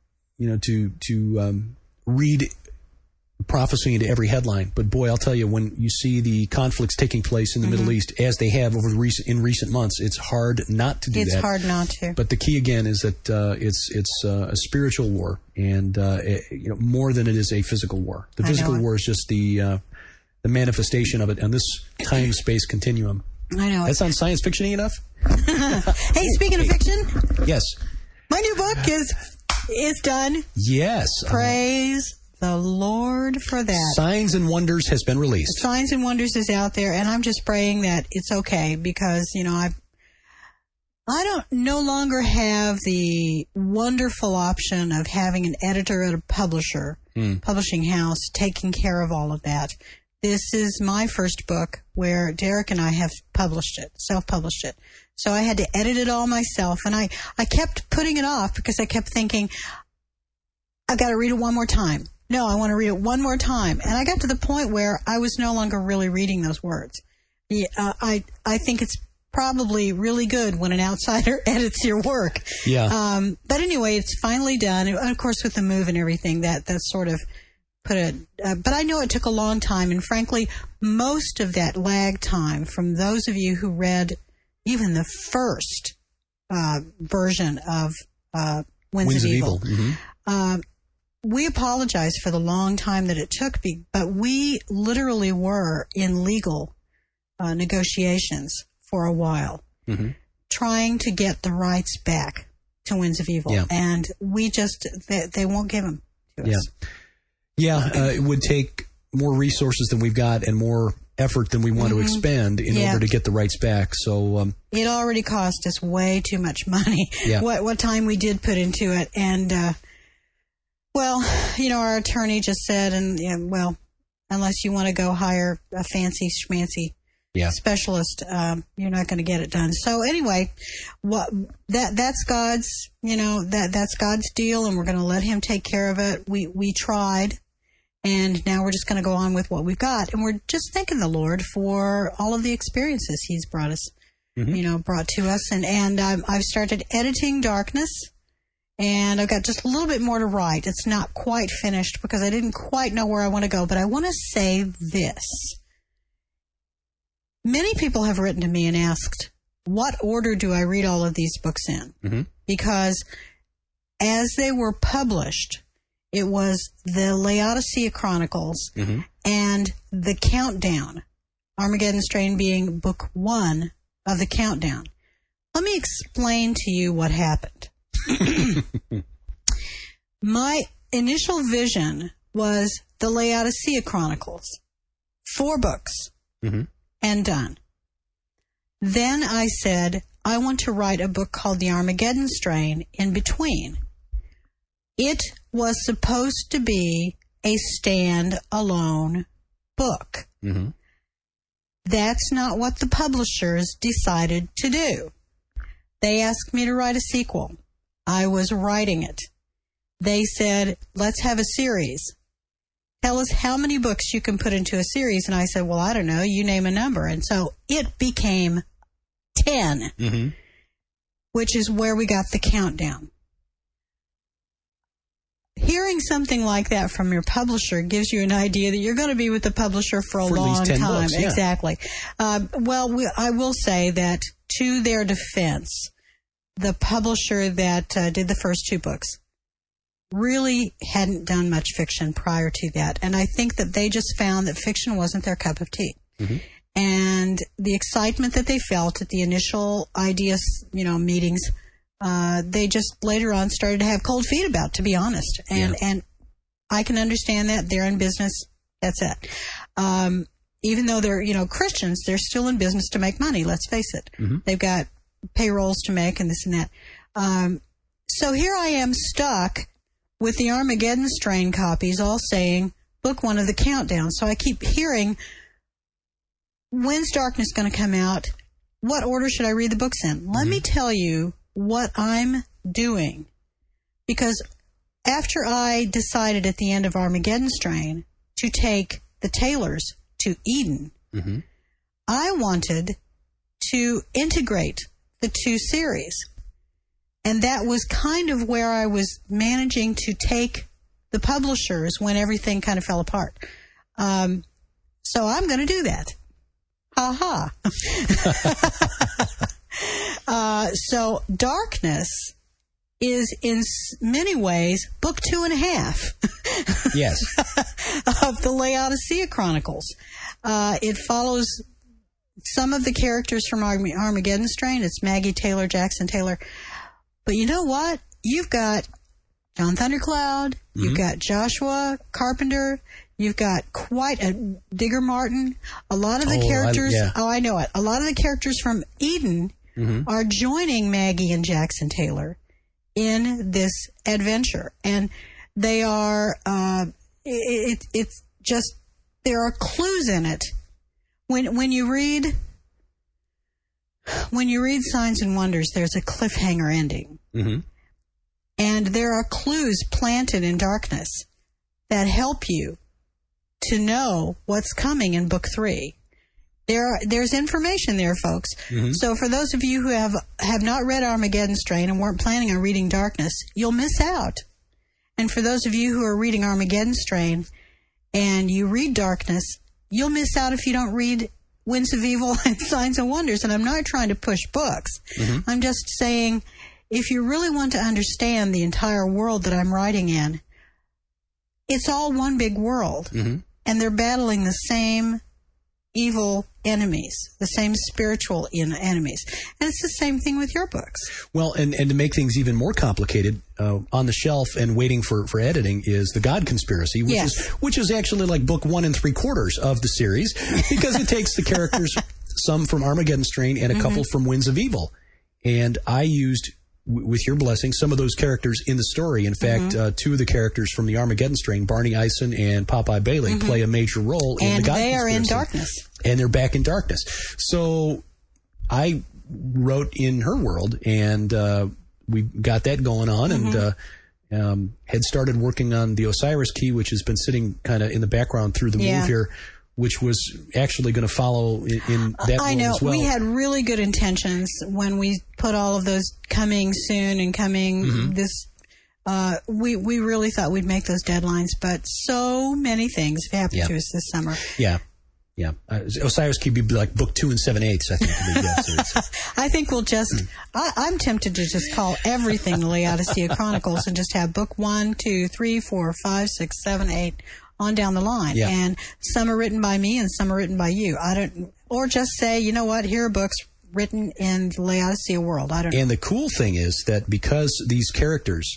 read prophecy into every headline, but boy, I'll tell you, when you see the conflicts taking place in the Middle East as they have in recent months, it's hard not to do that. It's hard not to. But the key again is that it's a spiritual war, and more than it is a physical war. The physical war is just the manifestation of it on this time-space continuum. I know. That sounds science fiction-y enough? Hey, speaking of fiction, yes, my new book is done. Yes, praise the Lord for that. Signs and Wonders has been released. Signs and Wonders is out there, and I'm just praying that it's okay, because I don't no longer have the wonderful option of having an editor at a publishing house taking care of all of that. This is my first book where Derek and I have self-published it. So I had to edit it all myself, and I kept putting it off because I kept thinking, I've got to read it one more time. No, I want to read it one more time. And I got to the point where I was no longer really reading those words. I think it's probably really good when an outsider edits your work. Yeah. But anyway, it's finally done. And of course, with the move and everything, that sort of put it. But I know it took a long time. And frankly, most of that lag time from those of you who read even the first version of Winds of Evil. Mm-hmm. We apologize for the long time that it took, but we literally were in legal negotiations for a while, trying to get the rights back to Winds of Evil. Yeah. And we just, they won't give them to us. Yeah, it would take more resources than we've got and more effort than we want to expend in order to get the rights back. So it already cost us way too much money. Yeah. What time we did put into it. And, well, our attorney just said, unless you want to go hire a fancy schmancy specialist, you're not going to get it done. So anyway, that's God's, that's God's deal, and we're going to let him take care of it. We tried, and now we're just going to go on with what we've got. And we're just thanking the Lord for all of the experiences he's brought us, brought to us. And I've started editing Darkness. And I've got just a little bit more to write. It's not quite finished because I didn't quite know where I want to go. But I want to say this. Many people have written to me and asked, what order do I read all of these books in? Mm-hmm. Because as they were published, it was the Laodicea Chronicles and the Countdown, Armageddon Strain being book 1 of the Countdown. Let me explain to you what happened. My initial vision was the Laodicea Chronicles, 4 books, and done. Then I said, I want to write a book called The Armageddon Strain in between. It was supposed to be a stand-alone book. That's not what the publishers decided to do. They asked me to write a sequel. I was writing it. They said, let's have a series. Tell us how many books you can put into a series. And I said, well, I don't know. You name a number. And so it became 10, which is where we got the Countdown. Hearing something like that from your publisher gives you an idea that you're going to be with the publisher for a long time. Books, yeah. Exactly. I will say that to their defense, the publisher that did the first 2 books really hadn't done much fiction prior to that. And I think that they just found that fiction wasn't their cup of tea. And the excitement that they felt at the initial idea, meetings, they just later on started to have cold feet about, to be honest. And I can understand that. They're in business. That's it. Even though they're, Christians, they're still in business to make money. Let's face it. They've got payrolls to make and this and that. So here I am stuck with the Armageddon Strain copies all saying book 1 of the Countdown. So I keep hearing, when's Darkness going to come out? What order should I read the books in? Let me tell you what I'm doing. Because after I decided at the end of Armageddon Strain to take the Taylors to Eden, I wanted to integrate the 2 series. And that was kind of where I was managing to take the publishers when everything kind of fell apart. So I'm going to do that. Ha ha. So Darkness is in many ways book 2.5. Yes. Of the Laodicea Chronicles. It follows some of the characters from Armageddon Strain. It's Maggie Taylor, Jackson Taylor. But you know what? You've got John Thundercloud. You've got Joshua Carpenter. You've got quite a Digger Martin. A lot of the characters. I know it. A lot of the characters from Eden are joining Maggie and Jackson Taylor in this adventure. And they are, it's just, there are clues in it. When you read Signs and Wonders, there's a cliffhanger ending. And there are clues planted in Darkness that help you to know what's coming in book 3. There's information there, folks. Mm-hmm. So for those of you who have not read Armageddon Strain and weren't planning on reading Darkness, you'll miss out. And for those of you who are reading Armageddon Strain and you read Darkness, you'll miss out if you don't read Winds of Evil and Signs and Wonders. And I'm not trying to push books. Mm-hmm. I'm just saying, if you really want to understand the entire world that I'm writing in, it's all one big world. Mm-hmm. And they're battling the same evil enemies, the same spiritual enemies. And it's the same thing with your books. Well, and to make things even more complicated, on the shelf and waiting for editing is The God Conspiracy, which is actually like book 1 3/4 of the series, because it takes the characters, some from Armageddon Strain and a couple from Winds of Evil. And I used, with your blessing, some of those characters in the story. In fact, 2 of the characters from the Armageddon Strain, Barney Eisen and Popeye Bailey, play a major role in The God Conspiracy. And they are in Darkness. And they're back in Darkness. So I wrote in her world, and we got that going on, and had started working on the Osiris Key, which has been sitting kind of in the background through the move here, which was actually going to follow in that I know. as well. We had really good intentions when we put all of those coming soon and coming this. We really thought we'd make those deadlines, but so many things have happened to us this summer. Yeah. Yeah. Osiris Key would be like book 2 7/8, I think. I think we'll just, I'm tempted to just call everything the Laodicea Chronicles and just have book 1, 2, 3, 4, 5, 6, 7, 8 on down the line. Yeah. And some are written by me and some are written by you. Or just say, you know what, here are books written in the Laodicea world. I don't know. And the cool thing is that because these characters,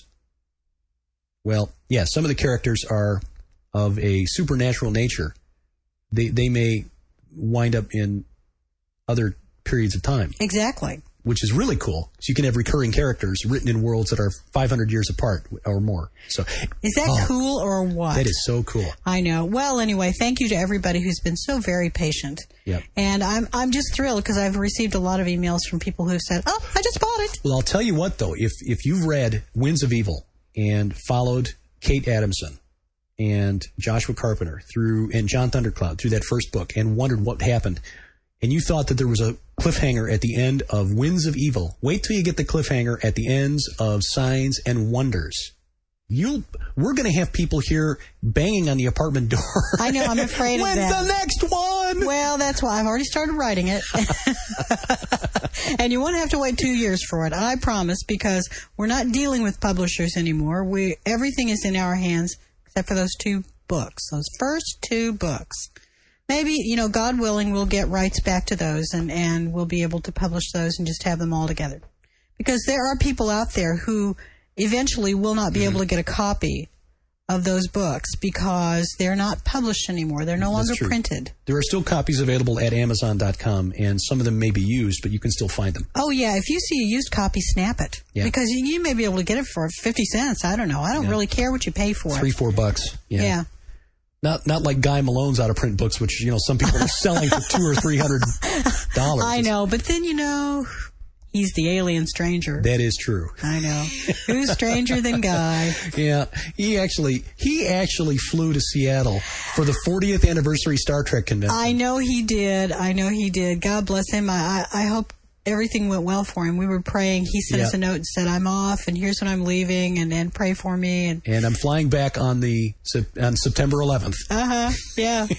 well, yeah, some of the characters are of a supernatural nature. They may wind up in other periods of time. Exactly. Which is really cool. So you can have recurring characters written in worlds that are 500 years apart or more. So is that cool or what? That is so cool. I know. Well, anyway, thank you to everybody who's been so very patient. Yep. And I'm just thrilled because I've received a lot of emails from people who've said, "Oh, I just bought it." Well, I'll tell you what though, if you've read Winds of Evil and followed Kate Adamson and Joshua Carpenter and John Thundercloud through that first book and wondered what happened, and you thought that there was a cliffhanger at the end of Winds of Evil, wait till you get the cliffhanger at the ends of Signs and Wonders. We're going to have people here banging on the apartment door. I know, I'm afraid of that. When's the next one? Well, that's why I've already started writing it. And you won't have to wait 2 years for it, I promise, because we're not dealing with publishers anymore. Everything is in our hands except for those 2 books, those first 2 books. Maybe, God willing, we'll get rights back to those and we'll be able to publish those and just have them all together. Because there are people out there who eventually will not be able to get a copy of those books because they're not published anymore. They're no longer printed. There are still copies available at Amazon.com, and some of them may be used, but you can still find them. Oh, yeah. If you see a used copy, snap it. Yeah. Because you may be able to get it for 50 cents. I don't know. I don't really care what you pay for it. $3-4. Yeah. Not like Guy Malone's out of print books, which some people are selling for $200 or $300. I know, but then he's the alien stranger. That is true. I know. Who's stranger than Guy? Yeah, he actually flew to Seattle for the 40th anniversary Star Trek convention. I know he did. God bless him. I hope everything went well for him. We were praying. He sent us a note and said, "I'm off, and here's when I'm leaving, and pray for me." And I'm flying back on September 11th. Yeah.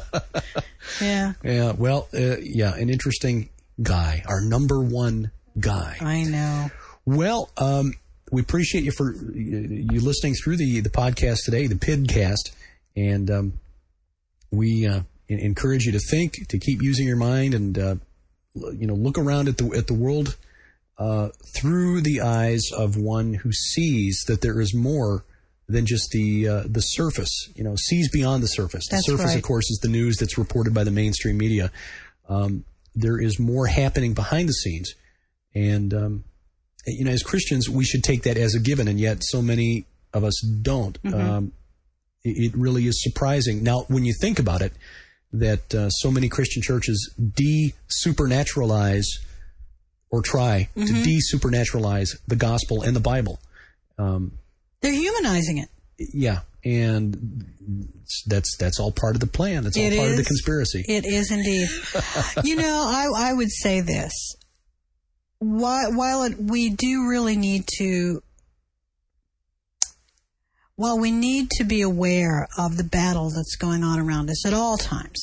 Yeah. Yeah. Well, an interesting guy. Our number 1 guy. I know. Well, we appreciate you for you listening through the podcast today, the PIDcast, and we encourage you to think, to keep using your mind, and look around at the world through the eyes of one who sees that there is more than just the surface. Sees beyond the surface. The surface, of course, is the news that's reported by the mainstream media. There is more happening behind the scenes, and as Christians, we should take that as a given, and yet so many of us don't. It really is surprising. Now, when you think about it, that so many Christian churches de-supernaturalize or try to de-supernaturalize the gospel and the Bible. They're humanizing it. Yeah. And that's all part of the plan. It's all part of the conspiracy. It is indeed. I would say this. While we do really need to, while we need to be aware of the battle that's going on around us at all times,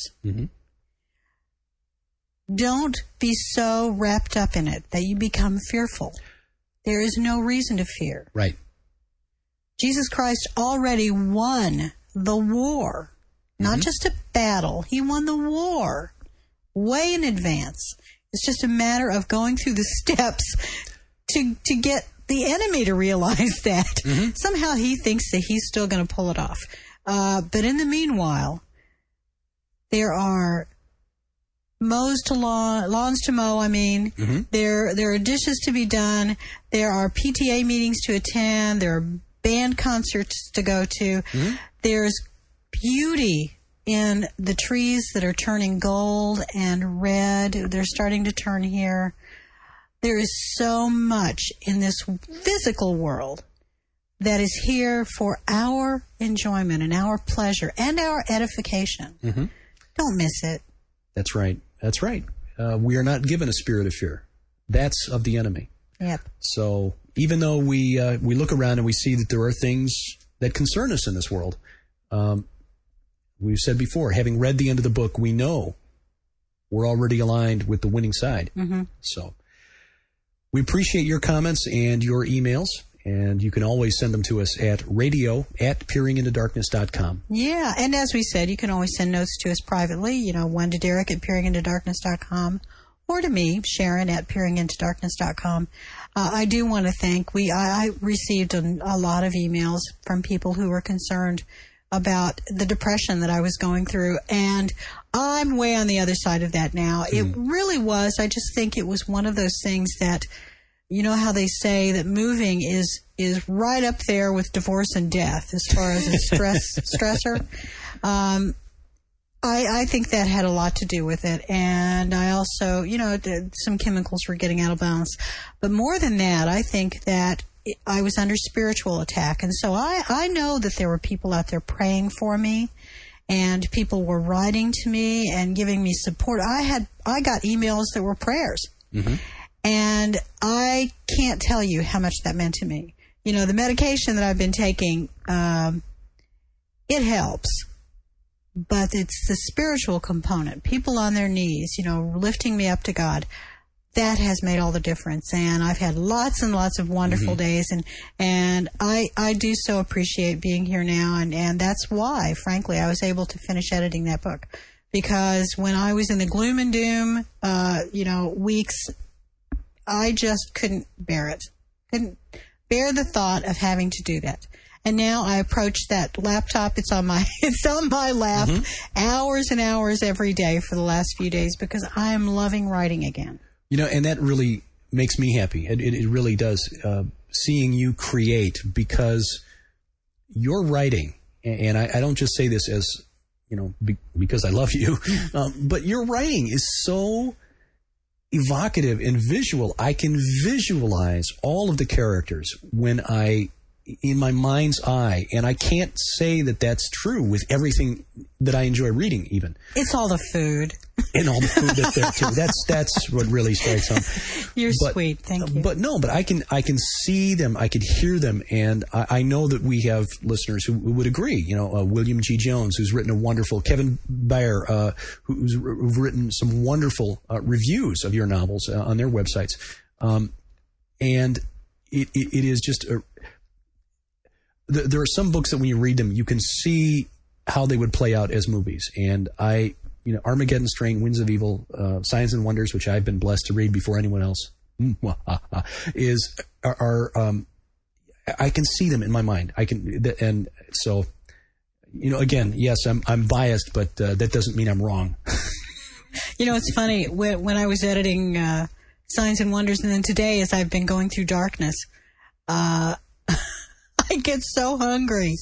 don't be so wrapped up in it that you become fearful. There is no reason to fear. Right. Jesus Christ already won the war, not just a battle. He won the war way in advance. It's just a matter of going through the steps to get the enemy to realize that. Somehow he thinks that he's still going to pull it off. But in the meanwhile, there are lawns to mow, There are dishes to be done. There are PTA meetings to attend. There are band concerts to go to. There's beauty in the trees that are turning gold and red. They're starting to turn here. There is so much in this physical world that is here for our enjoyment and our pleasure and our edification. Don't miss it. That's right. That's right. We are not given a spirit of fear. That's of the enemy. Yep. So even though we look around and we see that there are things that concern us in this world, we've said before, having read the end of the book, we know we're already aligned with the winning side. So we appreciate your comments and your emails, and you can always send them to us at radio@peeringintodarkness.com. Yeah, and as we said, you can always send notes to us privately, one to Derek at peeringintodarkness.com, or to me, Sharon at peeringintodarkness.com. I do want to thank, I received a lot of emails from people who were concerned about the depression that I was going through, and I'm way on the other side of that now. It really was. I just think it was one of those things that, you know how they say that moving is right up there with divorce and death as far as a stressor. I think that had a lot to do with it. And I also, some chemicals were getting out of balance. But more than that, I think that I was under spiritual attack. And so I know that there were people out there praying for me, and people were writing to me and giving me support. I got emails that were prayers. And I can't tell you how much that meant to me. The medication that I've been taking, it helps. But it's the spiritual component, people on their knees, lifting me up to God. That has made all the difference. And I've had lots and lots of wonderful days. And I do so appreciate being here now. And that's why, frankly, I was able to finish editing that book. Because when I was in the gloom and doom, weeks, I just couldn't bear it. Couldn't bear the thought of having to do that. And now I approach that laptop. It's on my lap, hours and hours every day for the last few days, because I am loving writing again. And that really makes me happy. It really does. Seeing you create, because your writing, and I don't just say this as, because I love you, but your writing is so evocative and visual. I can visualize all of the characters in my mind's eye, and I can't say that that's true with everything that I enjoy reading, even. It's all the food. And all the food that's there, too. That's what really strikes home. You're sweet. Thank you. But I can see them, I can hear them, and I know that we have listeners who would agree. William G. Jones, who's written a wonderful, Kevin Bayer, who've written some wonderful reviews of your novels on their websites. And it is just there are some books that when you read them, you can see how they would play out as movies. And Armageddon Strain, Winds of Evil, Signs and Wonders, which I've been blessed to read before anyone else, I can see them in my mind. And so, again, yes, I'm biased, but that doesn't mean I'm wrong. It's funny when I was editing Signs and Wonders, and then today, as I've been going through Darkness, I get so hungry.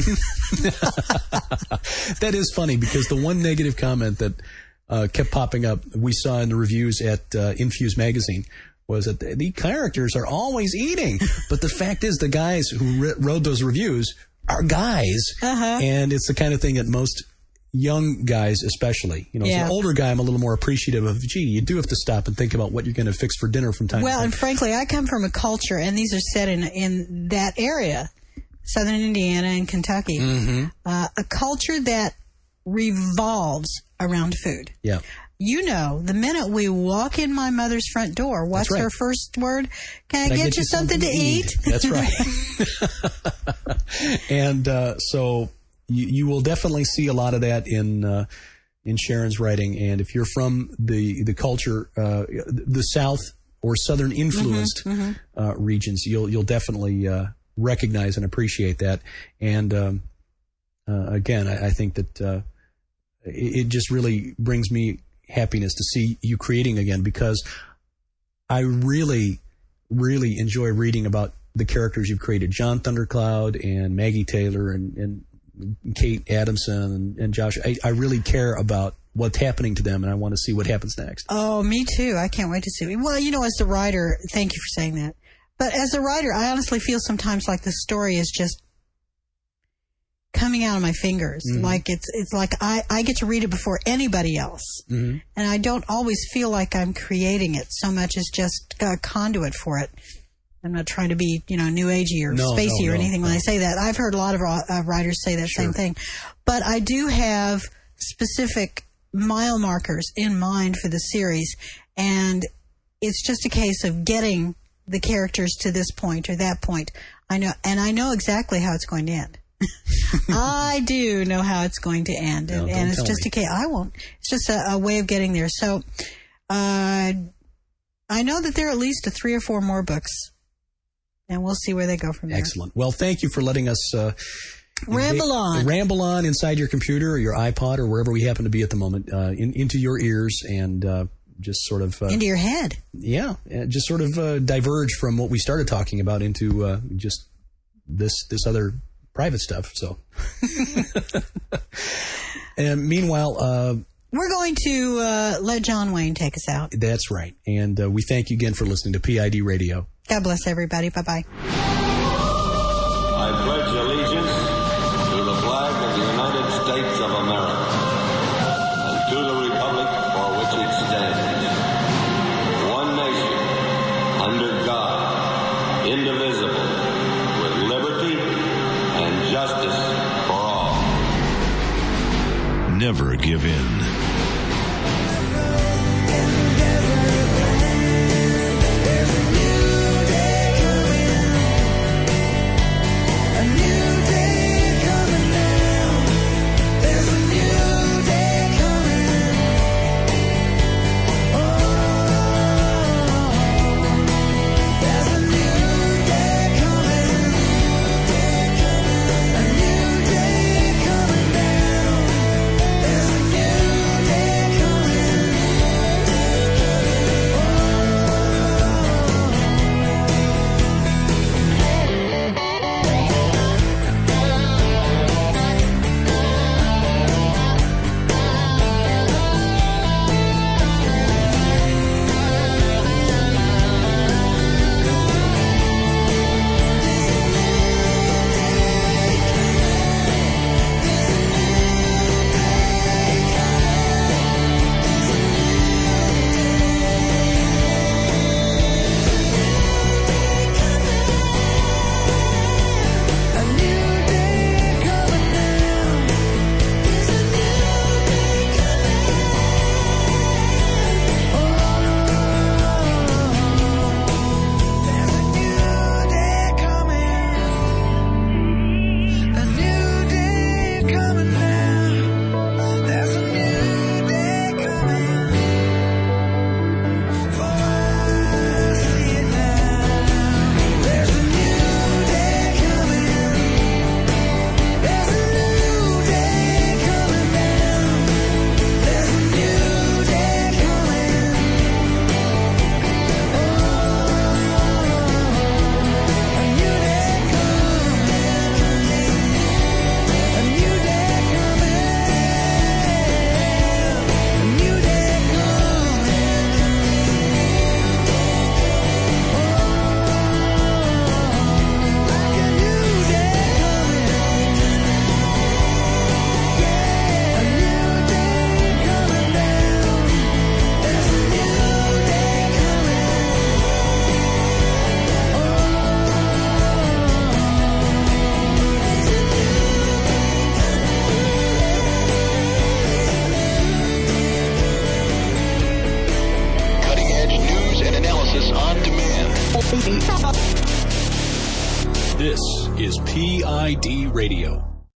That is funny, because the one negative comment that kept popping up, we saw in the reviews at Infuse Magazine, was that the characters are always eating. But the fact is, the guys who wrote those reviews are guys, and it's the kind of thing that most young guys especially, as an older guy, I'm a little more appreciative of, you do have to stop and think about what you're going to fix for dinner from time to time. Well, and frankly, I come from a culture, and these are set in that area, southern Indiana and Kentucky, a culture that revolves around food. Yeah. The minute we walk in my mother's front door, what's her first word? Can I get you something to eat? That's right. And so you will definitely see a lot of that in Sharon's writing. And if you're from the culture, the South or Southern influenced regions, you'll definitely recognize and appreciate that. And again, I think that it just really brings me happiness to see you creating again, because I really, really enjoy reading about the characters you've created. John Thundercloud and Maggie Taylor and Kate Adamson and Josh. I really care about what's happening to them, and I want to see what happens next. Oh, me too. I can't wait to see. Well, as the writer, thank you for saying that. But as a writer, I honestly feel sometimes like the story is just coming out of my fingers. Like it's like I get to read it before anybody else. And I don't always feel like I'm creating it so much as just a conduit for it. I'm not trying to be, new agey or spacey or anything when I say that. I've heard a lot of writers say that same thing. But I do have specific mile markers in mind for the series, and it's just a case of getting the characters to this point or that point. I know exactly how it's going to end. I do know how it's going to end, and it's just a case. I won't. It's just a way of getting there. So, I know that there are at least 3 or 4 more books, and we'll see where they go from there. Excellent. Well, thank you for letting us ramble on inside your computer or your iPod or wherever we happen to be at the moment, into your ears and just sort of into your head. Yeah, just sort of diverge from what we started talking about into just this other private stuff. So, and meanwhile, we're going to let John Wayne take us out. That's right. And we thank you again for listening to PID Radio. God bless everybody. Bye-bye. I pledge allegiance to the flag of the United States of America and to the republic for which it stands, one nation, under God, indivisible, with liberty and justice for all. Never give in. New PID Radio.